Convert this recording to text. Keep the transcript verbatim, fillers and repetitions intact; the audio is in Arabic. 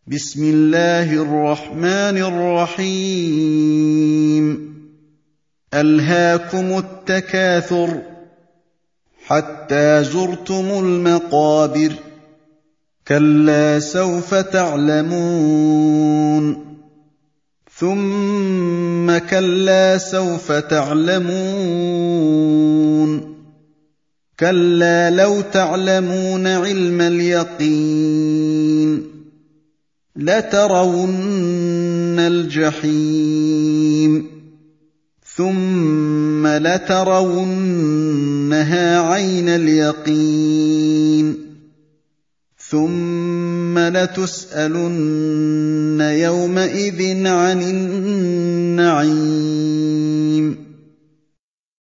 بسم الله الرحمن الرحيم ألهاكم التكاثر حتى زرتم المقابر كلا سوف تعلمون ثم كلا سوف تعلمون كلا لو تعلمون علم اليقين لترون الجحيم ثم لترونها عين اليقين ثم لتسألن يومئذ عن النعيم